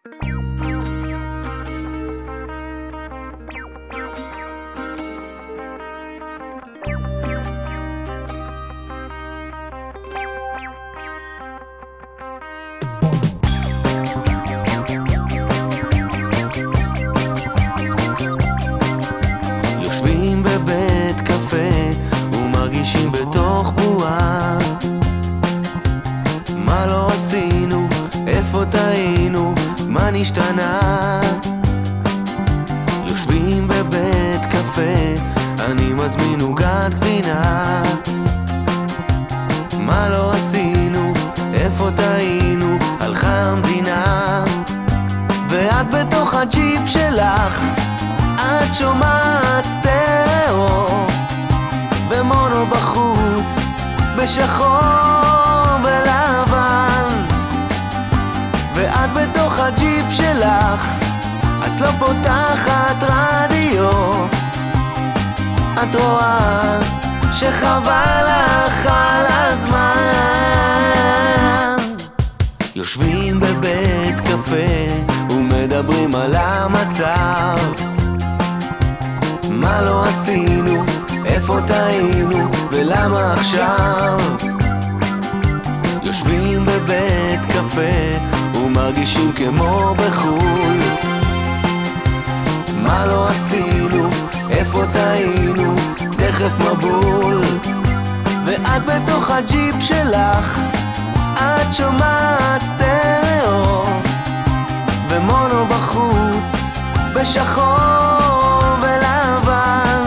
יושבים בבית קפה ומרגישים בתוך בועה. מה לא עשינו? איפה טעינו? מה נשתנה? יושבים בבית קפה, אני מזמין עוגת גבינה. מה לא עשינו? איפה טעינו? הלכה המדינה. ואת בתוך הג'יפ שלך, את שומעת סטריאו ומונו בחוץ, בשחור ולבן. ואת בתוך הג'יפ שלך, את לא פותחת רדיו. את רואה שחבל לך על הזמן. יושבים בבית קפה ומדברים על המצב. מה לא עשינו? איפה טעינו? ולמה עכשיו? יושבים בבית קפה ומרגישים כמו בחול. מה לא עשינו? איפה טעינו? תכף מבול. ואת בתוך הג'יפ שלך, את שומעת סטריאו ומונו בחוץ, בשחור ולבן.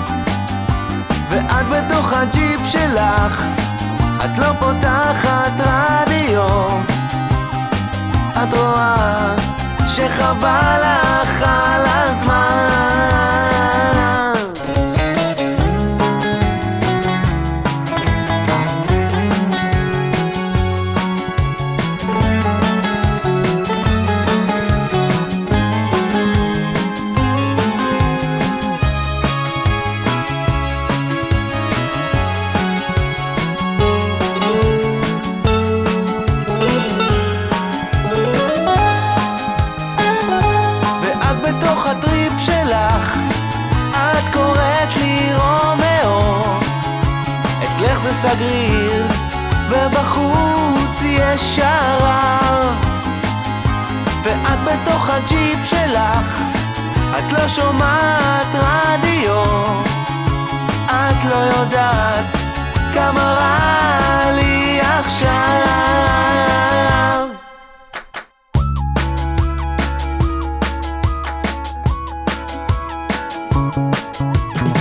ואת בתוך הג'יפ שלך, את לא פותחת רדיו. את רואה שחבל לך על הזמן. הטריפ שלך, את קוראת לי רומאו. אצלך זה סגריר ובחוץ יש שרב. ואת בתוך הג'יפ שלך, את לא שומעת רדיו. את לא יודעת כמה רע לי עכשיו.